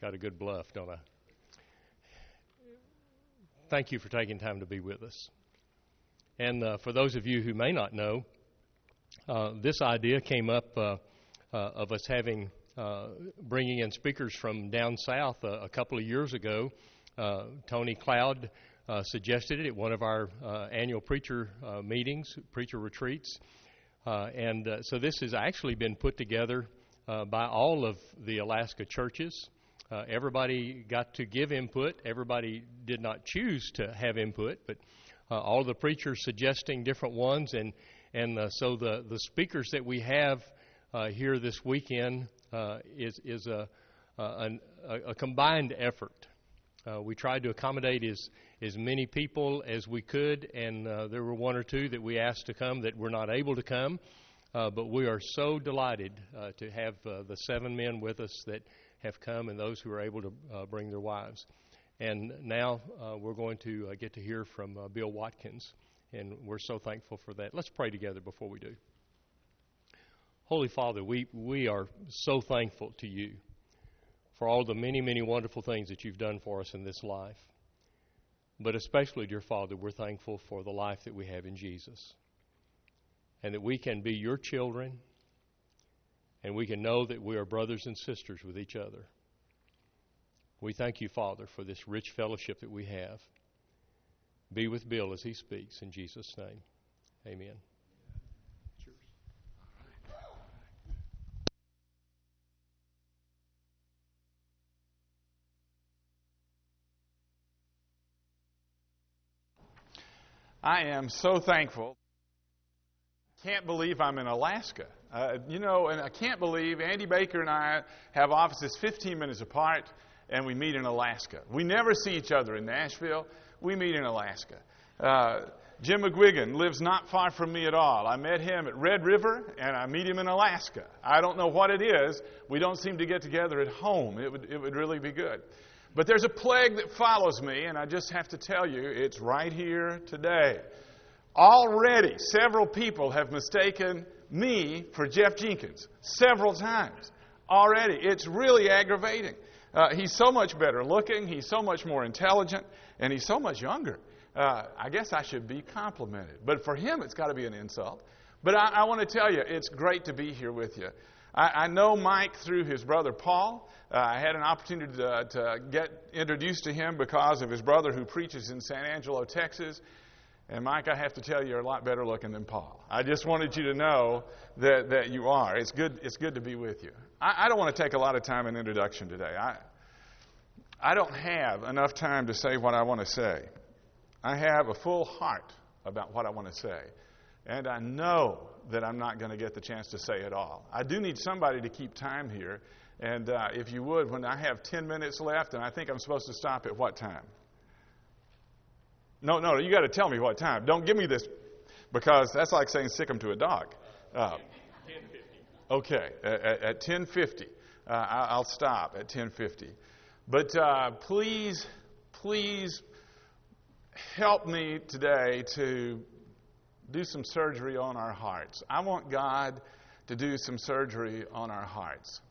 Got a good bluff, don't I? Thank you for taking time to be with us. And for those of you who may not know, this idea came up of us bringing in speakers from down south a couple of years ago. Tony Cloud suggested it at one of our annual preacher meetings, preacher retreats. So this has actually been put together by all of the Alaska churches. Everybody got to give input. Everybody did not choose to have input, but all the preachers suggesting different ones. So the speakers that we have here this weekend is a combined effort. We tried to accommodate as many people as we could, and there were one or two that we asked to come that were not able to come. But we are so delighted to have the 7 men with us that have come and those who are able to bring their wives. And now we're going to get to hear from Bill Watkins, and we're so thankful for that. Let's pray together before we do. Holy Father, we are so thankful to you for all the many, many wonderful things that you've done for us in this life. But especially, dear Father, we're thankful for the life that we have in Jesus, and that we can be your children, and we can know that we are brothers and sisters with each other. We thank you, Father, for this rich fellowship that we have. Be with Bill as he speaks. In Jesus' name, amen. Cheers. I am so thankful. Can't believe I'm in Alaska. And I can't believe Andy Baker and I have offices 15 minutes apart, and we meet in Alaska. We never see each other in Nashville. We meet in Alaska. Jim McGuigan lives not far from me at all. I met him at Red River, and I meet him in Alaska. I don't know what it is. We don't seem to get together at home. It would really be good. But there's a plague that follows me, and I just have to tell you, it's right here today. Already, several people have mistaken me for Jeff Jenkins. Several times. Already. It's really aggravating. He's so much better looking. He's so much more intelligent. And he's so much younger. I guess I should be complimented. But for him, it's got to be an insult. But I want to tell you, it's great to be here with you. I know Mike through his brother Paul. I had an opportunity to get introduced to him because of his brother who preaches in San Angelo, Texas. And Mike, I have to tell you, you're a lot better looking than Paul. I just wanted you to know that you are. It's good to be with you. I don't want to take a lot of time in introduction today. I don't have enough time to say what I want to say. I have a full heart about what I want to say. And I know that I'm not going to get the chance to say it all. I do need somebody to keep time here. And if you would, when I have 10 minutes left, and I think I'm supposed to stop at what time? No, you got to tell me what time. Don't give me this, because that's like saying sick 'em to a dog. 10:50. Okay, at 10:50. I'll stop at 10:50. But please help me today to do some surgery on our hearts. I want God to do some surgery on our hearts.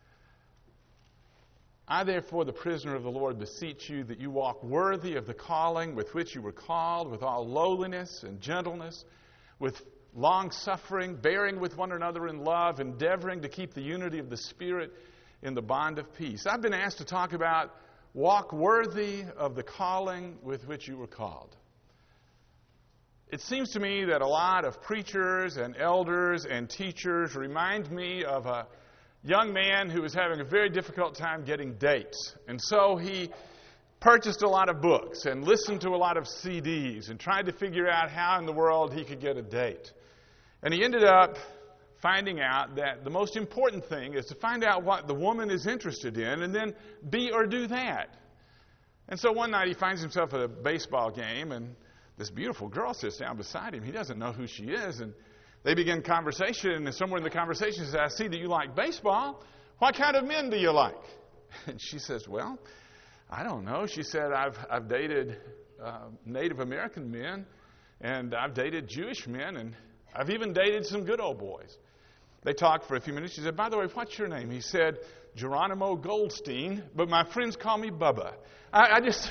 I, therefore, the prisoner of the Lord, beseech you that you walk worthy of the calling with which you were called, with all lowliness and gentleness, with long-suffering, bearing with one another in love, endeavoring to keep the unity of the Spirit in the bond of peace. I've been asked to talk about walk worthy of the calling with which you were called. It seems to me that a lot of preachers and elders and teachers remind me of a young man who was having a very difficult time getting dates. And so he purchased a lot of books and listened to a lot of CDs and tried to figure out how in the world he could get a date. And he ended up finding out that the most important thing is to find out what the woman is interested in and then be or do that. And so one night he finds himself at a baseball game, and this beautiful girl sits down beside him. He doesn't know who she is, and they begin conversation, and somewhere in the conversation he says, I see that you like baseball. What kind of men do you like? And she says, well, I don't know. She said, I've dated Native American men, and I've dated Jewish men, and I've even dated some good old boys. They talked for a few minutes. She said, by the way, what's your name? He said, Geronimo Goldstein, but my friends call me Bubba. I just,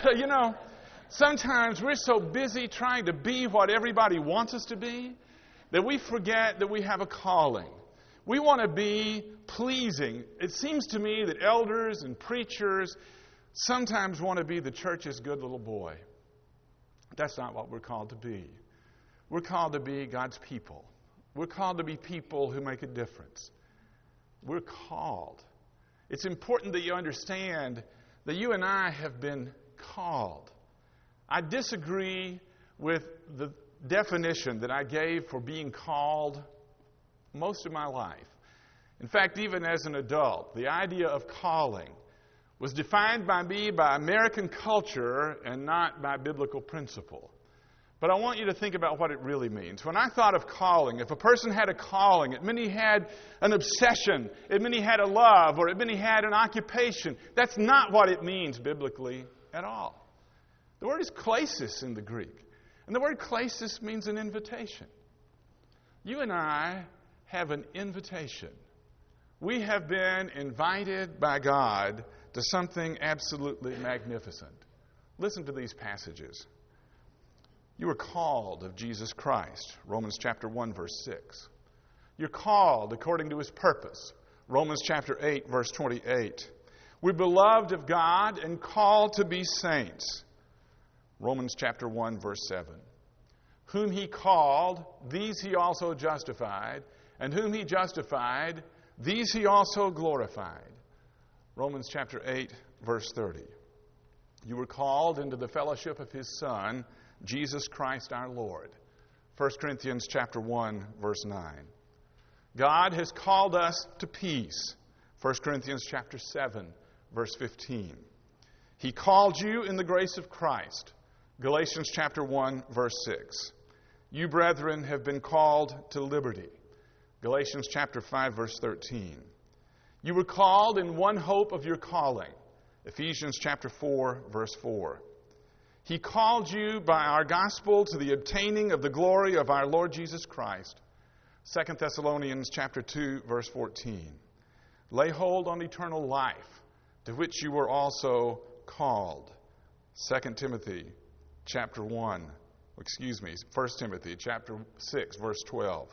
sometimes we're so busy trying to be what everybody wants us to be that we forget that we have a calling. We want to be pleasing. It seems to me that elders and preachers sometimes want to be the church's good little boy. That's not what we're called to be. We're called to be God's people. We're called to be people who make a difference. We're called. It's important that you understand that you and I have been called. I disagree with the definition that I gave for being called most of my life. In fact, even as an adult, the idea of calling was defined by me by American culture and not by biblical principle. But I want you to think about what it really means. When I thought of calling, if a person had a calling, it meant he had an obsession, it meant he had a love, or it meant he had an occupation. That's not what it means biblically at all. The word is klesis in the Greek. And the word klesis means an invitation. You and I have an invitation. We have been invited by God to something absolutely magnificent. Listen to these passages. You are called of Jesus Christ, Romans chapter 1, verse 6. You're called according to His purpose, Romans chapter 8, verse 28. We're beloved of God and called to be saints, Romans chapter 1, verse 7. Whom He called, these He also justified, and whom He justified, these He also glorified, Romans chapter 8, verse 30. You were called into the fellowship of His Son, Jesus Christ our Lord. 1 Corinthians chapter 1, verse 9. God has called us to peace. 1 Corinthians chapter 7, verse 15. He called you in the grace of Christ. Galatians chapter 1, verse 6. You, brethren, have been called to liberty. Galatians chapter 5, verse 13. You were called in one hope of your calling. Ephesians chapter 4, verse 4. He called you by our gospel to the obtaining of the glory of our Lord Jesus Christ. 2 Thessalonians chapter 2, verse 14. Lay hold on eternal life, to which you were also called. 1 Timothy chapter 6, verse 12.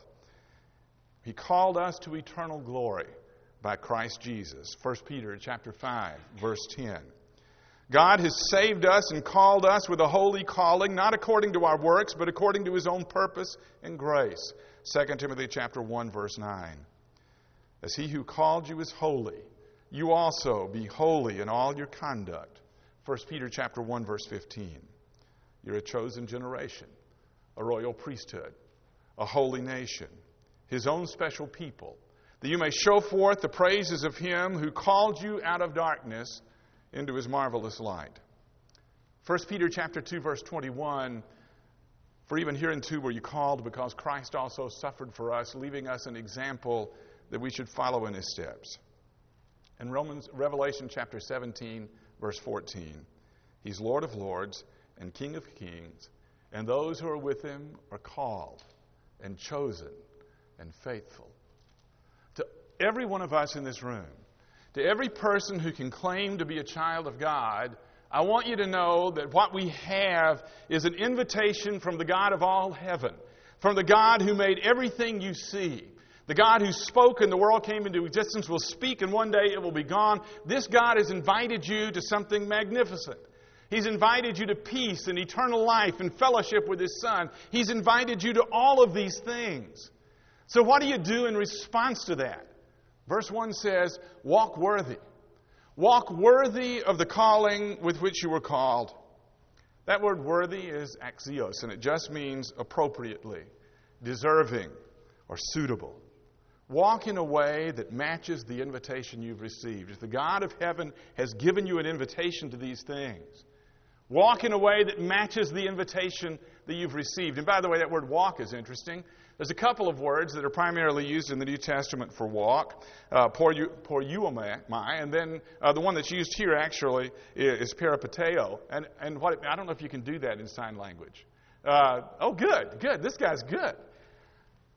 He called us to eternal glory by Christ Jesus. 1 Peter chapter 5, verse 10. God has saved us and called us with a holy calling, not according to our works, but according to His own purpose and grace. 2 Timothy chapter 1, verse 9. As He who called you is holy, you also be holy in all your conduct. 1 Peter chapter 1, verse 15. You're a chosen generation, a royal priesthood, a holy nation, His own special people, that you may show forth the praises of Him who called you out of darkness into His marvelous light. 1 Peter chapter 2, verse 21, for even hereunto were you called, because Christ also suffered for us, leaving us an example that we should follow in His steps. In Revelation chapter 17, verse 14, He's Lord of lords and King of kings, and those who are with Him are called and chosen and faithful. To every one of us in this room, to every person who can claim to be a child of God, I want you to know that what we have is an invitation from the God of all heaven, from the God who made everything you see. The God who spoke and the world came into existence will speak, and one day it will be gone. This God has invited you to something magnificent. He's invited you to peace and eternal life and fellowship with His Son. He's invited you to all of these things. So what do you do in response to that? Verse 1 says, walk worthy. Walk worthy of the calling with which you were called. That word worthy is axios, and it just means appropriately, deserving, or suitable. Walk in a way that matches the invitation you've received. If the God of heaven has given you an invitation to these things, walk in a way that matches the invitation that you've received. And by the way, that word walk is interesting. There's a couple of words that are primarily used in the New Testament for walk, poreuomai, and then the one that's used here actually is peripateo. And what I don't know if you can do that in sign language. Good. This guy's good.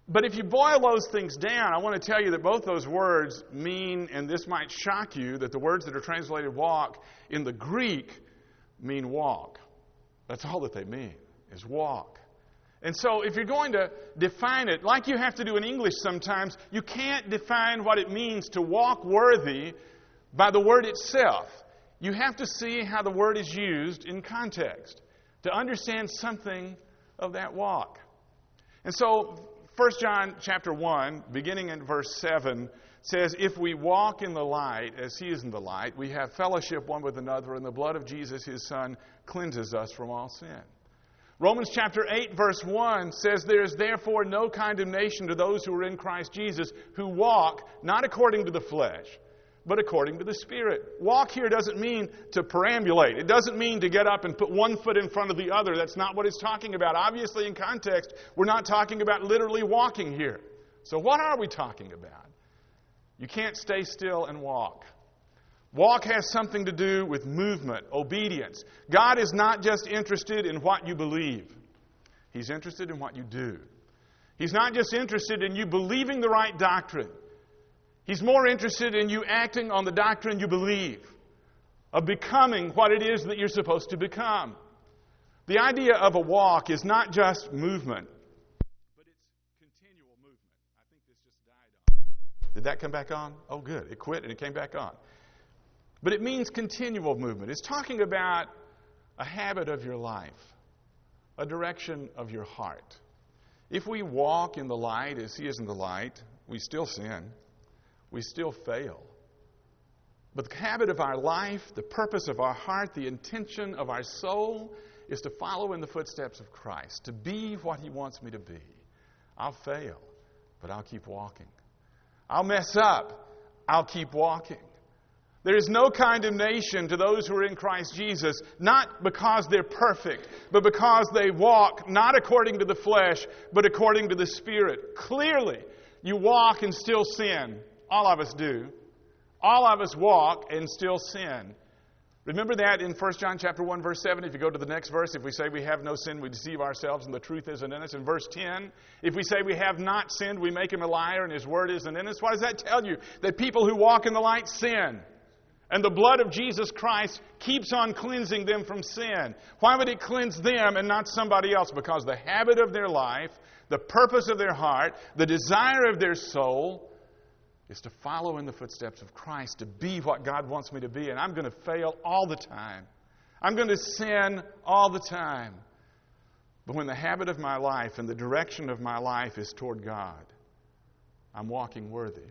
But if you boil those things down, I want to tell you that both those words mean, and this might shock you, that the words that are translated walk in the Greek mean walk. That's all that they mean, is walk. And so if you're going to define it, like you have to do in English sometimes, you can't define what it means to walk worthy by the word itself. You have to see how the word is used in context to understand something of that walk. And so 1 John chapter 1, beginning in verse 7, says, "If we walk in the light, as he is in the light, we have fellowship one with another, and the blood of Jesus, his Son, cleanses us from all sin." Romans chapter 8, verse 1 says, "There is therefore no condemnation to those who are in Christ Jesus, who walk not according to the flesh, but according to the Spirit." Walk here doesn't mean to perambulate. It doesn't mean to get up and put one foot in front of the other. That's not what it's talking about. Obviously, in context, we're not talking about literally walking here. So what are we talking about? You can't stay still and walk. Walk has something to do with movement, obedience. God is not just interested in what you believe. He's interested in what you do. He's not just interested in you believing the right doctrine. He's more interested in you acting on the doctrine you believe, of becoming what it is that you're supposed to become. The idea of a walk is not just movement, but it's continual movement. I think this just died on me. Did that come back on? Oh, good. It quit and it came back on. But it means continual movement. It's talking about a habit of your life, a direction of your heart. If we walk in the light as he is in the light, we still sin. We still fail. But the habit of our life, the purpose of our heart, the intention of our soul is to follow in the footsteps of Christ, to be what he wants me to be. I'll fail, but I'll keep walking. I'll mess up. I'll keep walking. There is no condemnation to those who are in Christ Jesus, not because they're perfect, but because they walk not according to the flesh, but according to the Spirit. Clearly, you walk and still sin. All of us do. All of us walk and still sin. Remember that in 1 John chapter 1, verse 7. If you go to the next verse, if we say we have no sin, we deceive ourselves and the truth isn't in us. In verse 10, if we say we have not sinned, we make him a liar and his word isn't in us. What does that tell you? That people who walk in the light sin. And the blood of Jesus Christ keeps on cleansing them from sin. Why would it cleanse them and not somebody else? Because the habit of their life, the purpose of their heart, the desire of their soul is to follow in the footsteps of Christ, to be what God wants me to be. And I'm going to fail all the time. I'm going to sin all the time. But when the habit of my life and the direction of my life is toward God, I'm walking worthy.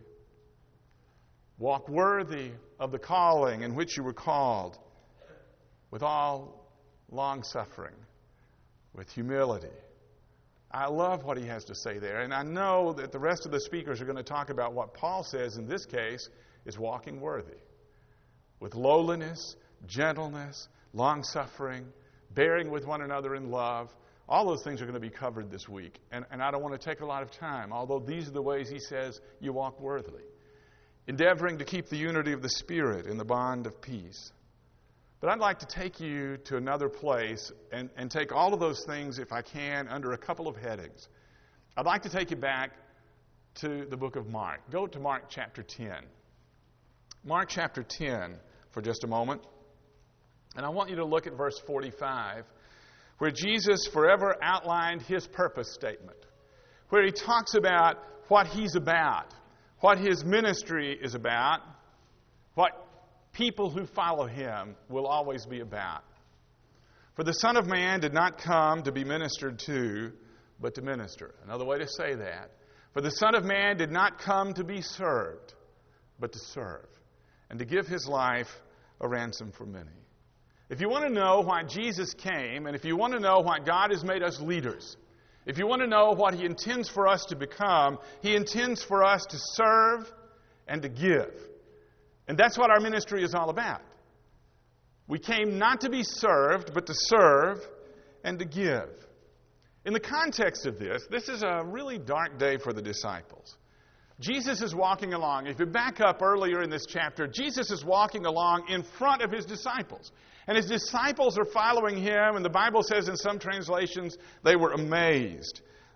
Walk worthy of the calling in which you were called, with all long-suffering, with humility. I love what he has to say there, and I know that the rest of the speakers are going to talk about what Paul says in this case is walking worthy, with lowliness, gentleness, long-suffering, bearing with one another in love. All those things are going to be covered this week, and I don't want to take a lot of time, although these are the ways he says you walk worthily. Endeavoring to keep the unity of the Spirit in the bond of peace. But I'd like to take you to another place and take all of those things, if I can, under a couple of headings. I'd like to take you back to the book of Mark. Go to Mark chapter 10. Mark chapter 10 for just a moment. And I want you to look at verse 45, where Jesus forever outlined his purpose statement, where he talks about what he's about, what his ministry is about, what people who follow him will always be about. For the Son of Man did not come to be ministered to, but to minister. Another way to say that. For the Son of Man did not come to be served, but to serve, and to give his life a ransom for many. If you want to know why Jesus came, and if you want to know why God has made us leaders, if you want to know what he intends for us to become, he intends for us to serve and to give. And that's what our ministry is all about. We came not to be served, but to serve and to give. In the context of this is a really dark day for the disciples. Jesus is walking along. If you back up earlier in this chapter, Jesus is walking along in front of his disciples. And his disciples are following him, and the Bible says in some translations they were amazed.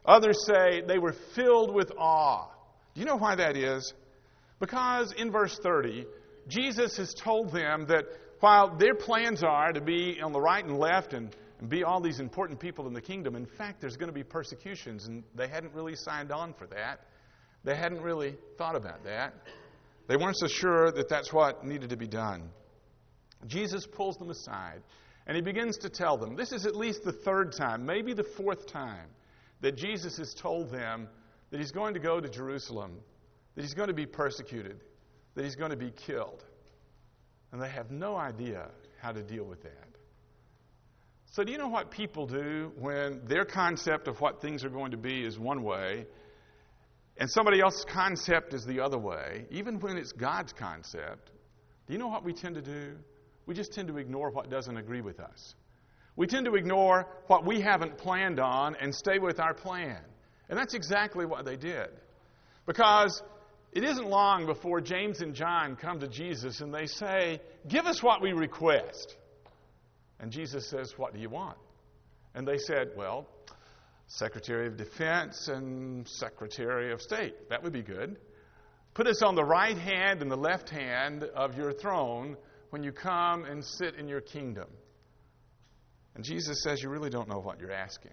Others say they were filled with awe. Do you know why that is? Because in verse 30, Jesus has told them that while their plans are to be on the right and left and be all these important people in the kingdom, in fact, there's going to be persecutions, and they hadn't really signed on for that. They hadn't really thought about that. They weren't so sure that that's what needed to be done. Jesus pulls them aside, and he begins to tell them, this is at least the third time, maybe the fourth time, that Jesus has told them that he's going to go to Jerusalem, that he's going to be persecuted, that he's going to be killed. And they have no idea how to deal with that. So do you know what people do when their concept of what things are going to be is one way, and somebody else's concept is the other way, even when it's God's concept? Do you know what we tend to do? We just tend to ignore what doesn't agree with us. We tend to ignore what we haven't planned on and stay with our plan. And that's exactly what they did. Because it isn't long before James and John come to Jesus and they say, give us what we request. And Jesus says, what do you want? And they said, well, Secretary of Defense and Secretary of State. That would be good. Put us on the right hand and the left hand of your throne when you come and sit in your kingdom. And Jesus says, you really don't know what you're asking.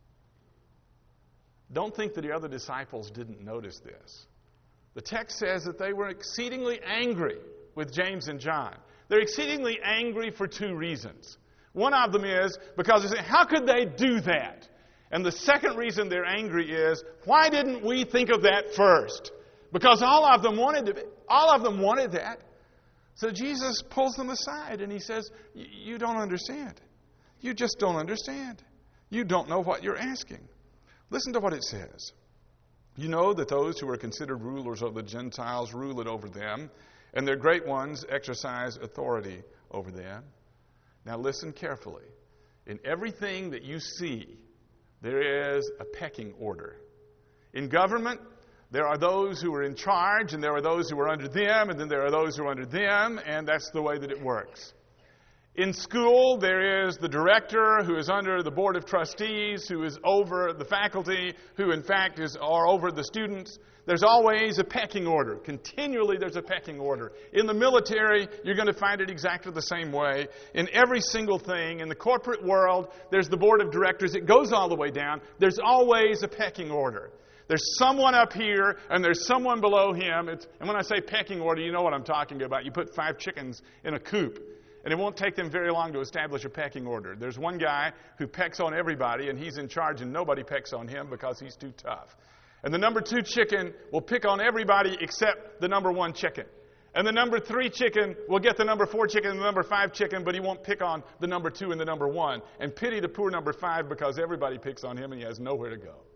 Don't think that the other disciples didn't notice this. The text says that they were exceedingly angry with James and John. They're exceedingly angry for two reasons. One of them is because they say, how could they do that? And the second reason they're angry is, why didn't we think of that first? Because all of them wanted that. So Jesus pulls them aside and he says, you don't understand. You just don't understand. You don't know what you're asking. Listen to what it says. You know that those who are considered rulers of the Gentiles rule it over them, and their great ones exercise authority over them. Now listen carefully. In everything that you see, there is a pecking order. In government, there are those who are in charge, and there are those who are under them, and then there are those who are under them, and that's the way that it works. In school, there is the director who is under the board of trustees, who is over the faculty, who in fact are over the students. There's always a pecking order. Continually there's a pecking order. In the military, you're going to find it exactly the same way. In every single thing, in the corporate world, there's the board of directors. It goes all the way down. There's always a pecking order. There's someone up here, and there's someone below him. And when I say pecking order, you know what I'm talking about. You put 5 chickens in a coop. And it won't take them very long to establish a pecking order. There's one guy who pecks on everybody, and he's in charge, and nobody pecks on him because he's too tough. And the number 2 chicken will pick on everybody except the number 1 chicken. And the number 3 chicken will get the number 4 chicken and the number 5 chicken, but he won't pick on the number 2 and the number 1. And pity the poor number 5 because everybody picks on him and he has nowhere to go.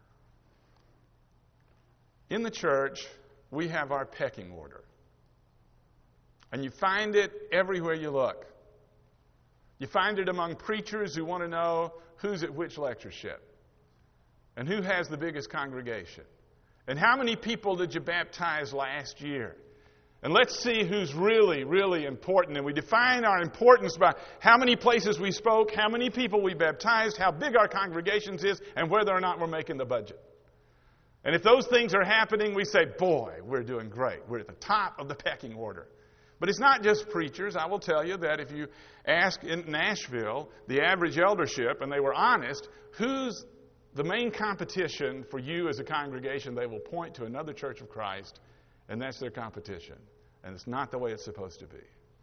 In the church, we have our pecking order. And you find it everywhere you look. You find it among preachers who want to know who's at which lectureship and who has the biggest congregation and how many people did you baptize last year. And let's see who's really, really important. And we define our importance by how many places we spoke, how many people we baptized, how big our congregations is, and whether or not we're making the budget. And if those things are happening, we say, boy, we're doing great. We're at the top of the pecking order. But it's not just preachers. I will tell you that if you ask in Nashville the average eldership, and they were honest, who's the main competition for you as a congregation, they will point to another Church of Christ, and that's their competition. And it's not the way it's supposed to be.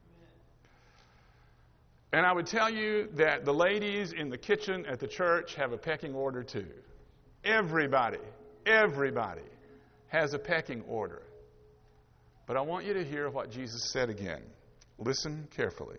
And I would tell you that the ladies in the kitchen at the church have a pecking order too. Everybody has a pecking order. But I want you to hear what Jesus said again. Listen carefully.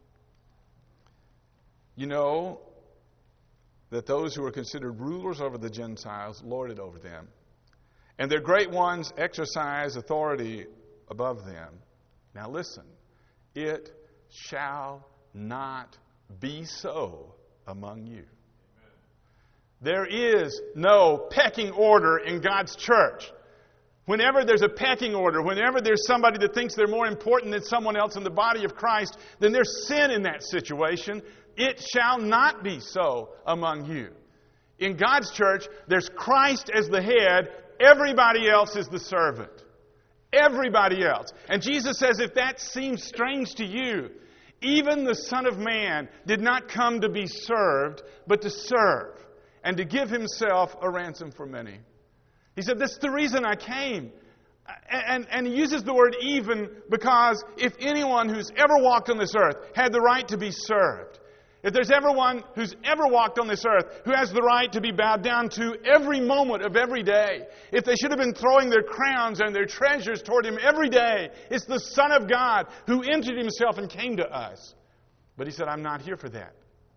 You know that those who are considered rulers over the Gentiles lord it over them, and their great ones exercise authority above them. Now listen, it shall not be so among you. There is no pecking order in God's church. Whenever there's a pecking order, whenever there's somebody that thinks they're more important than someone else in the body of Christ, then there's sin in that situation. It shall not be so among you. In God's church, there's Christ as the head. Everybody else is the servant. Everybody else. And Jesus says, if that seems strange to you, even the Son of Man did not come to be served, but to serve and to give himself a ransom for many. He said, that's the reason I came. And he uses the word even because if anyone who's ever walked on this earth had the right to be served, if there's ever one who's ever walked on this earth who has the right to be bowed down to every moment of every day, if they should have been throwing their crowns and their treasures toward him every day, it's the Son of God who emptied himself and came to us. But he said, I'm not here for that.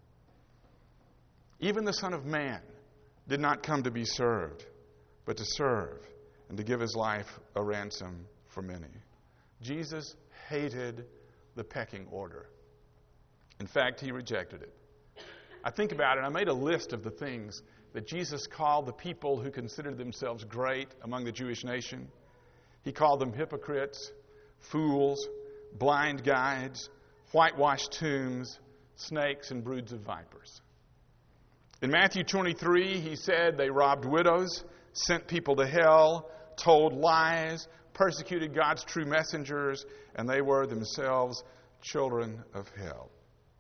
Even the Son of Man did not come to be served, but to serve and to give his life a ransom for many. Jesus hated the pecking order. In fact, he rejected it. I think about it, I made a list of the things that Jesus called the people who considered themselves great among the Jewish nation. He called them hypocrites, fools, blind guides, whitewashed tombs, snakes, and broods of vipers. In Matthew 23, he said they robbed widows, sent people to hell, told lies, persecuted God's true messengers, and they were themselves children of hell.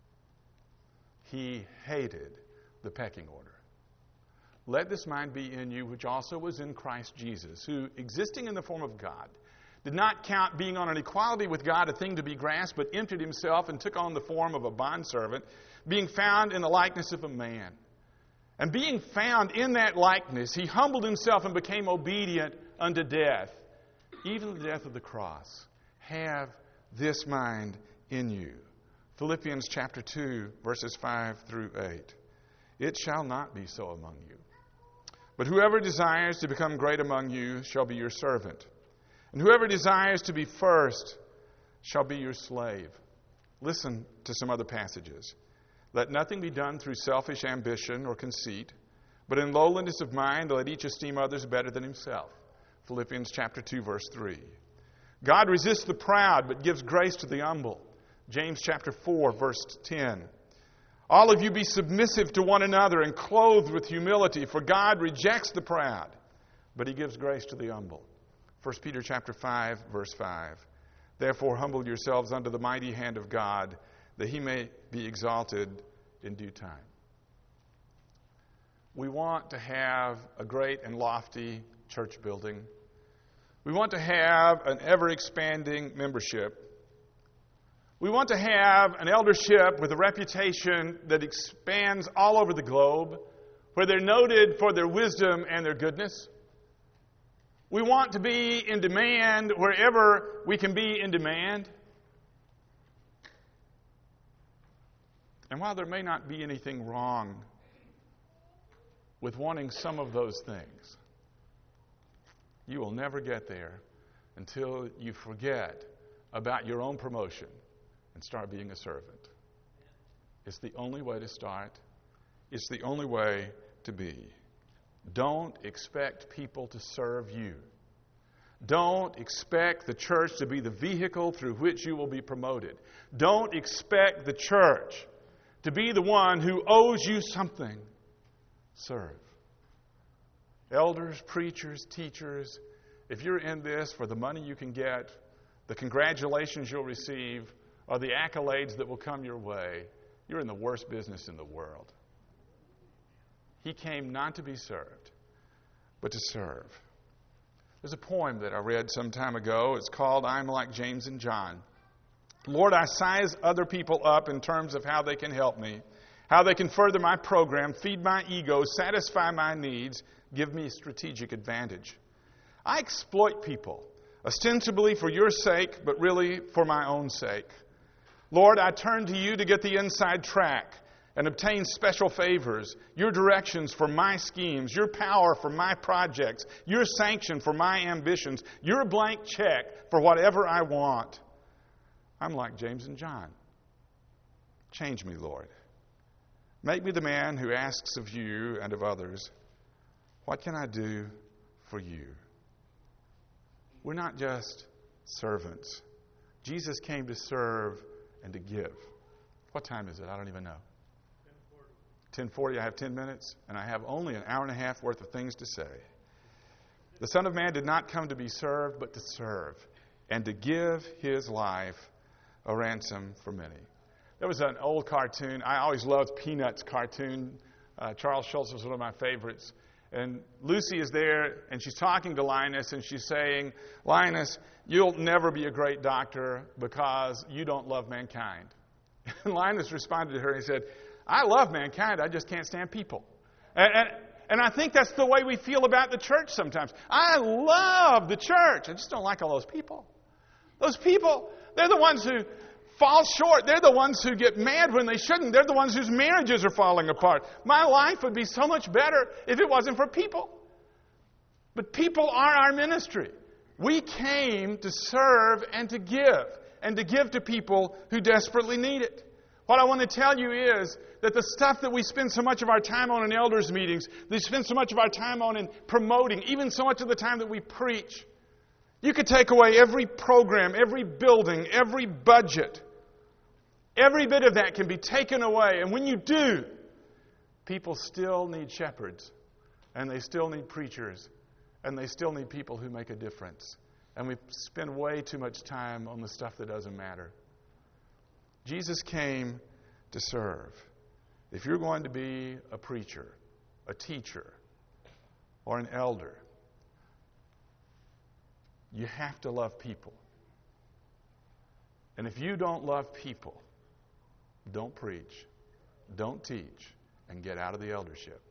He hated the pecking order. Let this mind be in you, which also was in Christ Jesus, who, existing in the form of God, did not count being on an equality with God a thing to be grasped, but emptied himself and took on the form of a bondservant, being found in the likeness of a man. And being found in that likeness, he humbled himself and became obedient unto death, even the death of the cross. Have this mind in you. Philippians chapter 2, verses 5 through 8. It shall not be so among you. But whoever desires to become great among you shall be your servant. And whoever desires to be first shall be your slave. Listen to some other passages. Let nothing be done through selfish ambition or conceit, but in lowliness of mind let each esteem others better than himself. Philippians chapter 2, verse 3. God resists the proud, but gives grace to the humble. James chapter 4, verse 10. All of you be submissive to one another and clothed with humility, for God rejects the proud, but he gives grace to the humble. 1 Peter chapter 5, verse 5. Therefore humble yourselves under the mighty hand of God, that he may be exalted in due time. We want to have a great and lofty church building. We want to have an ever-expanding membership. We want to have an eldership with a reputation that expands all over the globe, where they're noted for their wisdom and their goodness. We want to be in demand wherever we can be in demand. And while there may not be anything wrong with wanting some of those things, you will never get there until you forget about your own promotion and start being a servant. It's the only way to start. It's the only way to be. Don't expect people to serve you. Don't expect the church to be the vehicle through which you will be promoted. Don't expect the church to be the one who owes you something. Serve. Elders, preachers, teachers, if you're in this for the money you can get, the congratulations you'll receive, or the accolades that will come your way, you're in the worst business in the world. He came not to be served, but to serve. There's a poem that I read some time ago. It's called I'm Like James and John. Lord, I size other people up in terms of how they can help me, how they can further my program, feed my ego, satisfy my needs, give me strategic advantage. I exploit people, ostensibly for your sake, but really for my own sake. Lord, I turn to you to get the inside track and obtain special favors, your directions for my schemes, your power for my projects, your sanction for my ambitions, your blank check for whatever I want. I'm like James and John. Change me, Lord. Make me the man who asks of you and of others, what can I do for you? We're not just servants. Jesus came to serve and to give. What time is it? I don't even know. 10:40, I have 10 minutes, and I have only an hour and a half worth of things to say. The Son of Man did not come to be served, but to serve, and to give his life a ransom for many. There was an old cartoon. I always loved Peanuts cartoon. Charles Schulz was one of my favorites. And Lucy is there, and she's talking to Linus, and she's saying, Linus, you'll never be a great doctor because you don't love mankind. And Linus responded to her, and he said, I love mankind, I just can't stand people. And I think that's the way we feel about the church sometimes. I love the church. I just don't like all those people. Those people, they're the ones who fall short. They're the ones who get mad when they shouldn't. They're the ones whose marriages are falling apart. My life would be so much better if it wasn't for people. But people are our ministry. We came to serve and to give to people who desperately need it. What I want to tell you is that the stuff that we spend so much of our time on in elders' meetings, we spend so much of our time on in promoting, even so much of the time that we preach, you could take away every program, every building, every budget. Every bit of that can be taken away. And when you do, people still need shepherds. And they still need preachers. And they still need people who make a difference. And we spend way too much time on the stuff that doesn't matter. Jesus came to serve. If you're going to be a preacher, a teacher, or an elder, you have to love people. And if you don't love people, don't preach, don't teach, and get out of the eldership.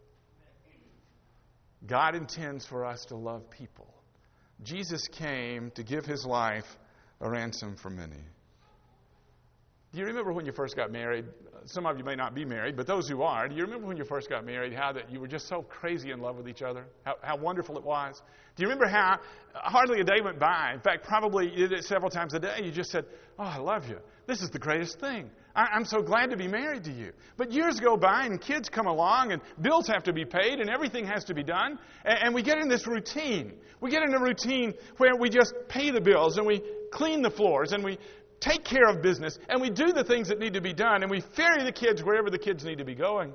God intends for us to love people. Jesus came to give his life a ransom for many. Do you remember when you first got married? Some of you may not be married, but those who are, do you remember when you first got married, how that you were just so crazy in love with each other? How wonderful it was? Do you remember how hardly a day went by? In fact, probably you did it several times a day. You just said, oh, I love you. This is the greatest thing. I'm so glad to be married to you. But years go by and kids come along and bills have to be paid and everything has to be done. And we get in this routine. We get in a routine where we just pay the bills and we clean the floors and we take care of business, and we do the things that need to be done, and we ferry the kids wherever the kids need to be going.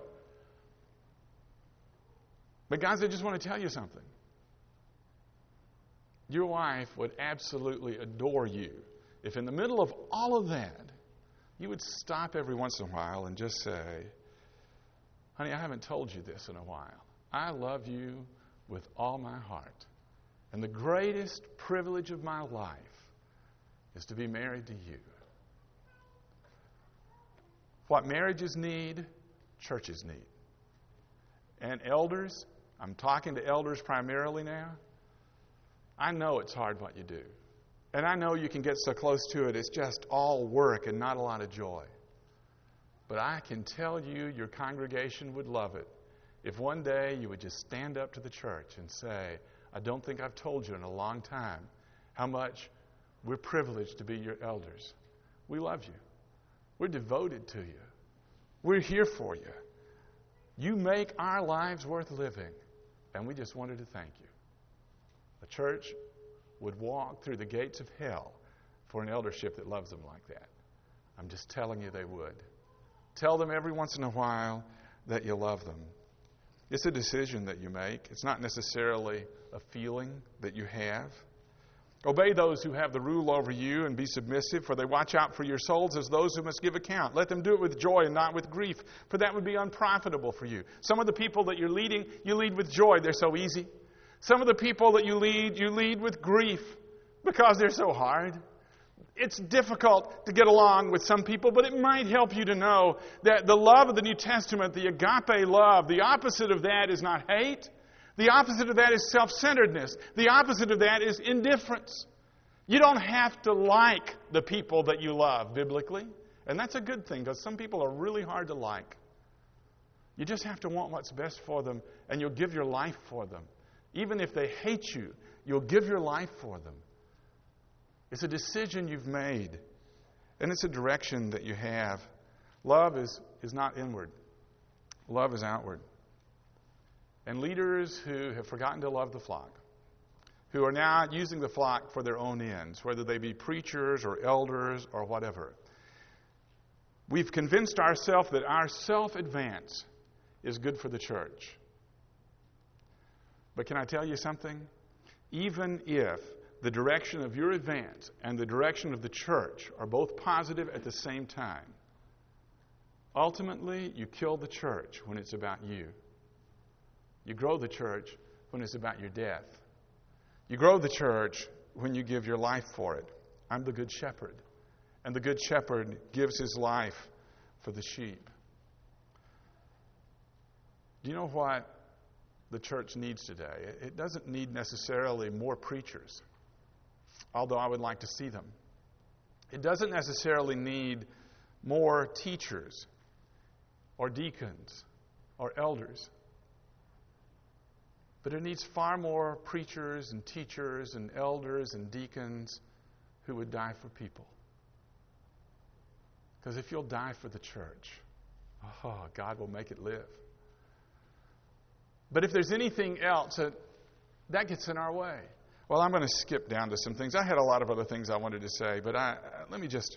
But guys, I just want to tell you something. Your wife would absolutely adore you if in the middle of all of that, you would stop every once in a while and just say, honey, I haven't told you this in a while. I love you with all my heart. And the greatest privilege of my life is to be married to you. What marriages need, churches need. And elders, I'm talking to elders primarily now. I know it's hard what you do. And I know you can get so close to it, it's just all work and not a lot of joy. But I can tell you, your congregation would love it if one day you would just stand up to the church and say, I don't think I've told you in a long time how much we're privileged to be your elders. We love you. We're devoted to you. We're here for you. You make our lives worth living, and we just wanted to thank you. A church would walk through the gates of hell for an eldership that loves them like that. I'm just telling you they would. Tell them every once in a while that you love them. It's a decision that you make. It's not necessarily a feeling that you have. Obey those who have the rule over you and be submissive, for they watch out for your souls as those who must give account. Let them do it with joy and not with grief, for that would be unprofitable for you. Some of the people that you're leading, you lead with joy. They're so easy. Some of the people that you lead with grief because they're so hard. It's difficult to get along with some people, but it might help you to know that the love of the New Testament, the agape love, the opposite of that is not hate. The opposite of that is self-centeredness. The opposite of that is indifference. You don't have to like the people that you love biblically. And that's a good thing because some people are really hard to like. You just have to want what's best for them and you'll give your life for them. Even if they hate you, you'll give your life for them. It's a decision you've made. And it's a direction that you have. Love is not inward. Love is outward. And leaders who have forgotten to love the flock, who are now using the flock for their own ends, whether they be preachers or elders or whatever. We've convinced ourselves that our self-advance is good for the church. But can I tell you something? Even if the direction of your advance and the direction of the church are both positive at the same time, ultimately you kill the church when it's about you. You grow the church when it's about your death. You grow the church when you give your life for it. I'm the good shepherd, and the good shepherd gives his life for the sheep. Do you know what the church needs today? It doesn't need necessarily more preachers, although I would like to see them. It doesn't necessarily need more teachers or deacons or elders. But it needs far more preachers and teachers and elders and deacons who would die for people. Because if you'll die for the church, God will make it live. But if there's anything else, that gets in our way. Well, I'm going to skip down to some things. I had a lot of other things I wanted to say, but let me just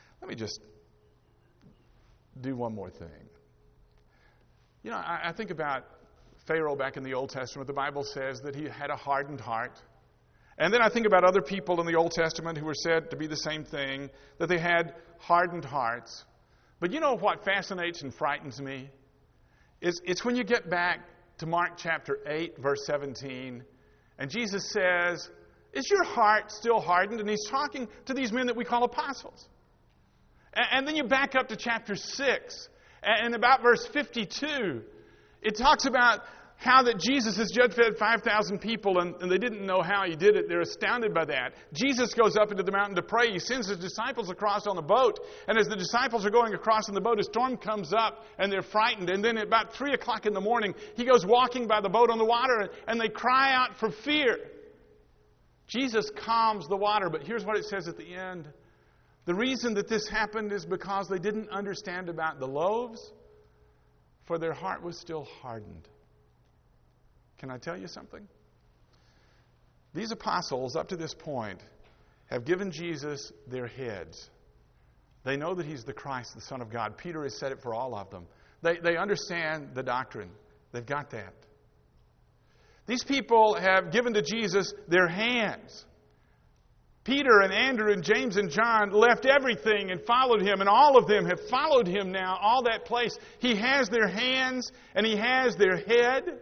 do one more thing. You know, I think about Pharaoh back in the Old Testament. The Bible says that he had a hardened heart. And then I think about other people in the Old Testament who were said to be the same thing, that they had hardened hearts. But you know what fascinates and frightens me? It's when you get back to Mark chapter 8, verse 17, and Jesus says, "Is your heart still hardened?" And he's talking to these men that we call apostles. And then you back up to chapter 6, and about verse 52, it talks about how that Jesus has just fed 5,000 people, and they didn't know how he did it. They're astounded by that. Jesus goes up into the mountain to pray. He sends his disciples across on the boat, and as the disciples are going across in the boat, a storm comes up, and they're frightened. And then at about 3 o'clock in the morning, he goes walking by the boat on the water, and they cry out for fear. Jesus calms the water, but here's what it says at the end. The reason that this happened is because they didn't understand about the loaves, for their heart was still hardened. Can I tell you something? These apostles, up to this point, have given Jesus their heads. They know that he's the Christ, the Son of God. Peter has said it for all of them. They understand the doctrine. They've got that. These people have given to Jesus their hands. Peter and Andrew and James and John left everything and followed him, and all of them have followed him now, all that place. He has their hands and he has their head.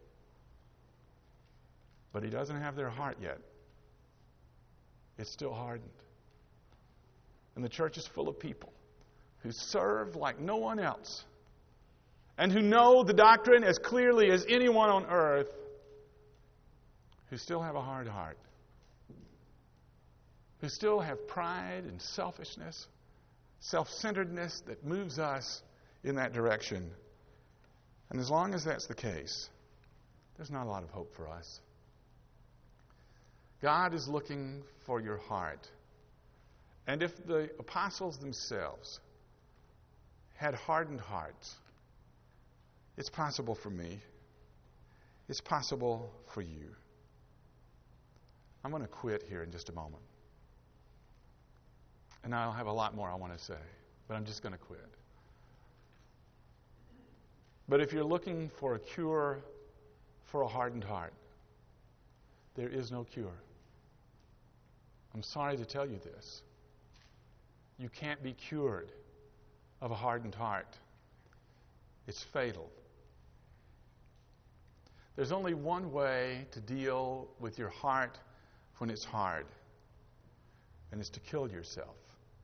But he doesn't have their heart yet. It's still hardened. And the church is full of people who serve like no one else and who know the doctrine as clearly as anyone on earth, who still have a hard heart, who still have pride and selfishness, self-centeredness that moves us in that direction. And as long as that's the case, there's not a lot of hope for us. God is looking for your heart. And if the apostles themselves had hardened hearts, it's possible for me. It's possible for you. I'm going to quit here in just a moment. And I'll have a lot more I want to say, but I'm just going to quit. But if you're looking for a cure for a hardened heart, there is no cure. I'm sorry to tell you this. You can't be cured of a hardened heart. It's fatal. There's only one way to deal with your heart when it's hard, and it's to kill yourself.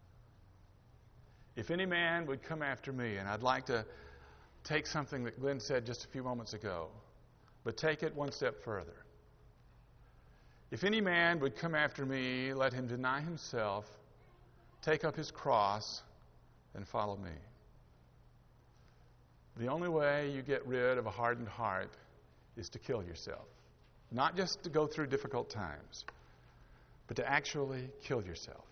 If any man would come after me, and I'd like to take something that Glenn said just a few moments ago, but take it one step further. If any man would come after me, let him deny himself, take up his cross, and follow me. The only way you get rid of a hardened heart is to kill yourself. Not just to go through difficult times, but to actually kill yourself.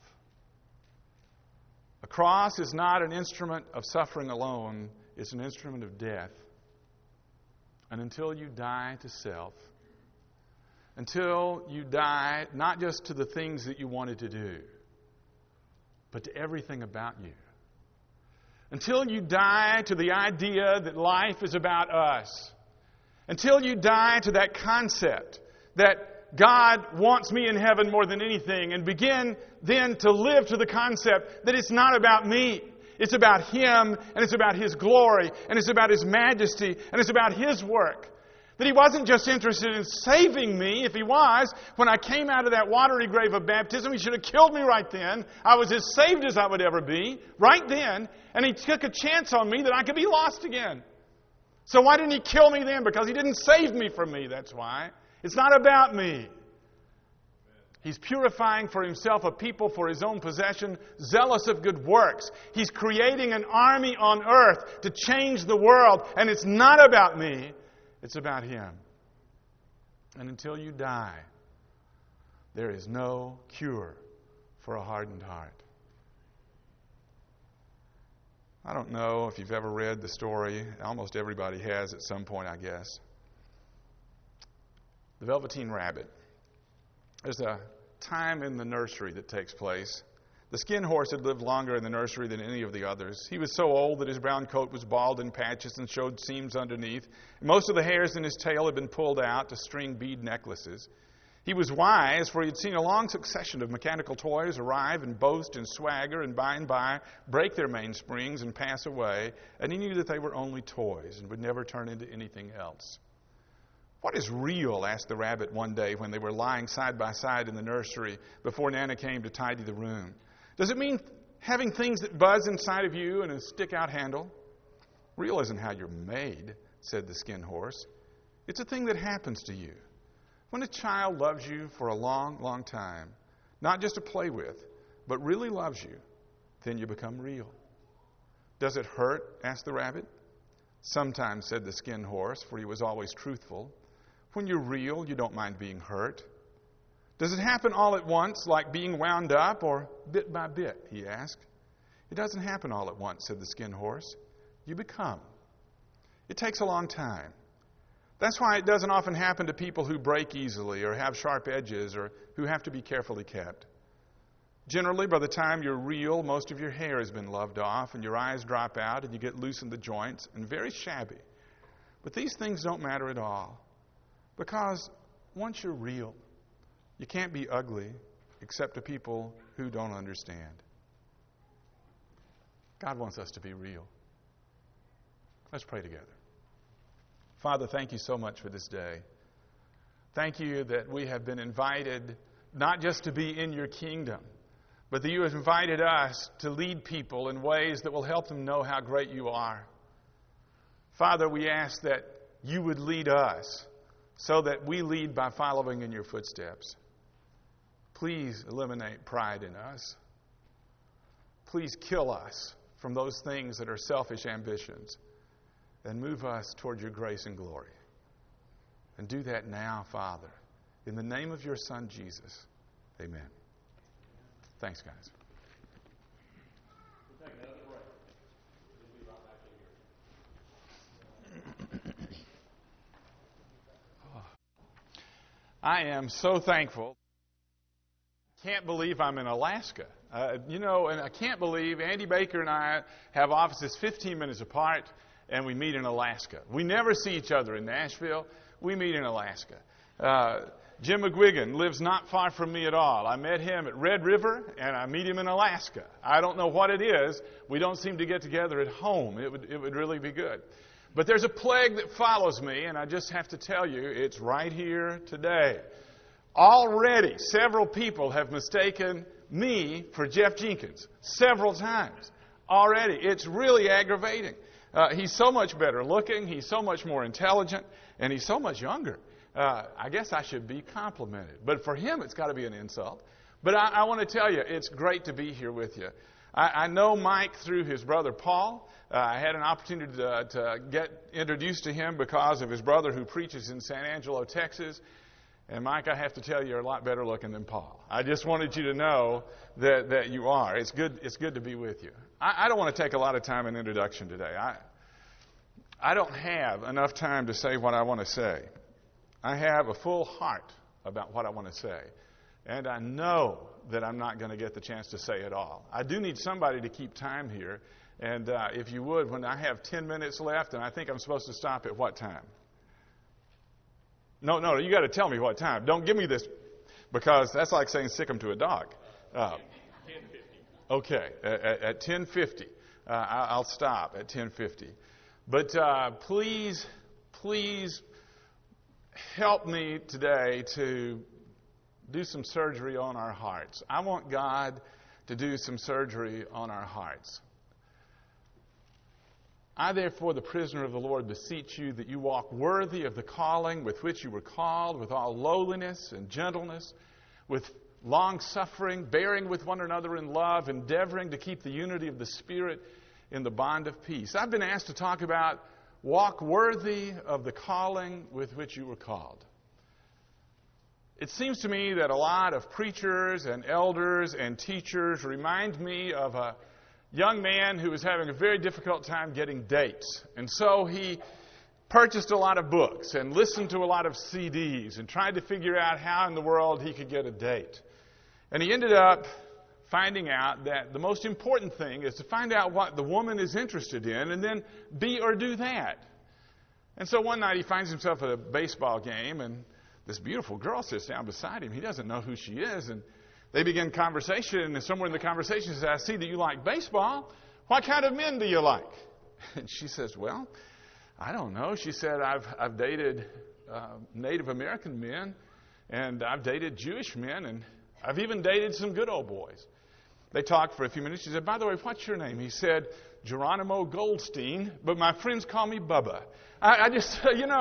A cross is not an instrument of suffering alone, it's an instrument of death. And until you die to self, until you die not just to the things that you wanted to do, but to everything about you, Until you die to the idea that life is about us. Until you die to that concept that God wants me in heaven more than anything, and begin then to live to the concept that it's not about me. It's about Him, and it's about His glory, and it's about His majesty, and it's about His work. That He wasn't just interested in saving me. If He was, when I came out of that watery grave of baptism, He should have killed me right then. I was as saved as I would ever be, right then, and He took a chance on me that I could be lost again. So why didn't He kill me then? Because He didn't save me from me, that's why. It's not about me. He's purifying for Himself a people for His own possession, zealous of good works. He's creating an army on earth to change the world, and it's not about me. It's about Him. And until you die, there is no cure for a hardened heart. I don't know if you've ever read the story. Almost everybody has at some point, I guess. The Velveteen Rabbit. There's a time in the nursery that takes place. The Skin Horse had lived longer in the nursery than any of the others. He was so old that his brown coat was bald in patches and showed seams underneath. Most of the hairs in his tail had been pulled out to string bead necklaces. He was wise, for he had seen a long succession of mechanical toys arrive and boast and swagger and by and by break their mainsprings and pass away, and he knew that they were only toys and would never turn into anything else. "What is real?" asked the rabbit one day when they were lying side by side in the nursery before Nana came to tidy the room. "Does it mean having things that buzz inside of you and a stick-out handle?" "Real isn't how you're made," said the Skin Horse. "It's a thing that happens to you. When a child loves you for a long, long time, not just to play with, but really loves you, then you become real." "Does it hurt?" asked the rabbit. "Sometimes," said the Skin Horse, for he was always truthful. "When you're real, you don't mind being hurt." "Does it happen all at once, like being wound up, or bit by bit?" he asked. "It doesn't happen all at once," said the Skin Horse. "You become. It takes a long time. That's why it doesn't often happen to people who break easily, or have sharp edges, or who have to be carefully kept. Generally, by the time you're real, most of your hair has been loved off, and your eyes drop out, and you get loose in the joints, and very shabby. But these things don't matter at all, because once you're real, you can't be ugly except to people who don't understand." God wants us to be real. Let's pray together. Father, thank you so much for this day. Thank you that we have been invited not just to be in your kingdom, but that you have invited us to lead people in ways that will help them know how great you are. Father, we ask that you would lead us so that we lead by following in your footsteps. Please eliminate pride in us. Please kill us from those things that are selfish ambitions and move us toward your grace and glory. And do that now, Father, in the name of your Son, Jesus. Amen. Thanks, guys. I am so thankful. Can't believe I'm in Alaska. And I can't believe Andy Baker and I have offices 15 minutes apart, and we meet in Alaska. We never see each other in Nashville. We meet in Alaska. Jim McGuigan lives not far from me at all. I met him at Red River, and I meet him in Alaska. I don't know what it is. We don't seem to get together at home. It would really be good. But there's a plague that follows me, and I just have to tell you, it's right here today. Already, several people have mistaken me for Jeff Jenkins. Several times. Already. It's really aggravating. He's so much better looking. He's so much more intelligent. And he's so much younger. I guess I should be complimented. But for him, it's got to be an insult. But I want to tell you, it's great to be here with you. I know Mike through his brother Paul. I had an opportunity to get introduced to him because of his brother who preaches in San Angelo, Texas. And Mike, I have to tell you, you're a lot better looking than Paul. I just wanted you to know that you are. It's good to be with you. I don't want to take a lot of time in introduction today. I don't have enough time to say what I want to say. I have a full heart about what I want to say. And I know that I'm not going to get the chance to say it all. I do need somebody to keep time here. And if you would, when I have 10 minutes left, and I think I'm supposed to stop at what time? No, you got to tell me what time. Don't give me this, because that's like saying sick 'em to a dog. 10:50. Okay, at 10:50. I'll stop at 10:50. But please help me today to do some surgery on our hearts. I want God to do some surgery on our hearts. I, therefore, the prisoner of the Lord, beseech you that you walk worthy of the calling with which you were called, with all lowliness and gentleness, with long-suffering, bearing with one another in love, endeavoring to keep the unity of the Spirit in the bond of peace. I've been asked to talk about walk worthy of the calling with which you were called. It seems to me that a lot of preachers and elders and teachers remind me of a young man who was having a very difficult time getting dates. And so he purchased a lot of books and listened to a lot of CDs and tried to figure out how in the world he could get a date. And he ended up finding out that the most important thing is to find out what the woman is interested in and then be or do that. And so one night he finds himself at a baseball game, and this beautiful girl sits down beside him. He doesn't know who she is, and they begin conversation, and somewhere in the conversation he says, I see that you like baseball. What kind of men do you like? And she says, well, I don't know. She said, I've dated Native American men, and I've dated Jewish men, and I've even dated some good old boys. They talked for a few minutes. She said, by the way, what's your name? He said, Geronimo Goldstein, but my friends call me Bubba. I just,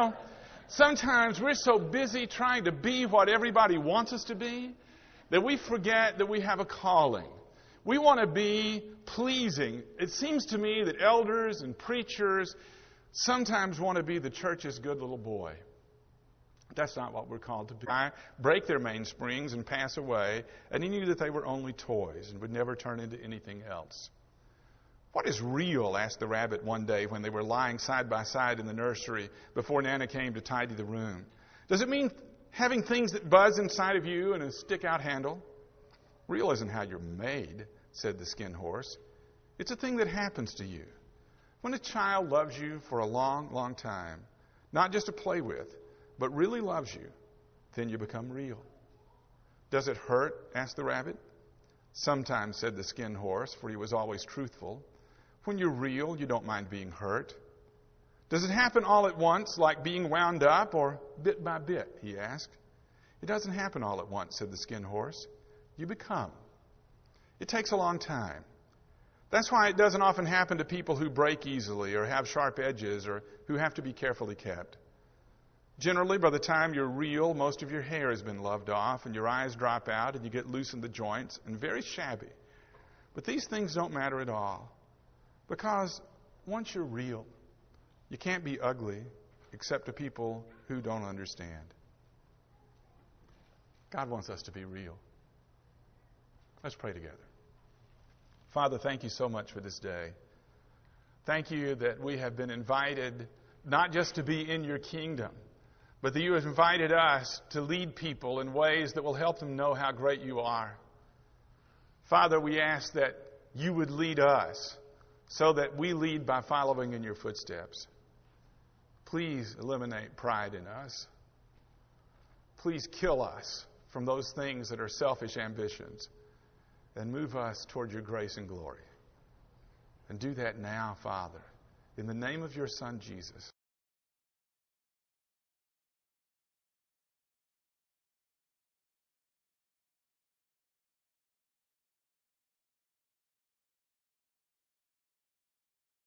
sometimes we're so busy trying to be what everybody wants us to be that we forget that we have a calling. We want to be pleasing. It seems to me that elders and preachers sometimes want to be the church's good little boy. That's not what we're called to be. Break their mainsprings and pass away, and he knew that they were only toys and would never turn into anything else. What is real? Asked the rabbit one day when they were lying side by side in the nursery before Nana came to tidy the room. Does it mean having things that buzz inside of you and a stick-out handle? Real isn't how you're made, said the skin horse. It's a thing that happens to you. When a child loves you for a long, long time, not just to play with, but really loves you, then you become real. Does it hurt? Asked the rabbit. Sometimes, said the skin horse, for he was always truthful. When you're real, you don't mind being hurt. Does it happen all at once, like being wound up, or bit by bit? He asked. It doesn't happen all at once, said the skin horse. You become. It takes a long time. That's why it doesn't often happen to people who break easily or have sharp edges or who have to be carefully kept. Generally, by the time you're real, most of your hair has been loved off and your eyes drop out and you get loose in the joints and very shabby. But these things don't matter at all, because once you're real, you can't be ugly except to people who don't understand. God wants us to be real. Let's pray together. Father, thank you so much for this day. Thank you that we have been invited not just to be in your kingdom, but that you have invited us to lead people in ways that will help them know how great you are. Father, we ask that you would lead us so that we lead by following in your footsteps. Please eliminate pride in us. Please kill us from those things that are selfish ambitions and move us toward your grace and glory. And do that now, Father, in the name of your Son, Jesus.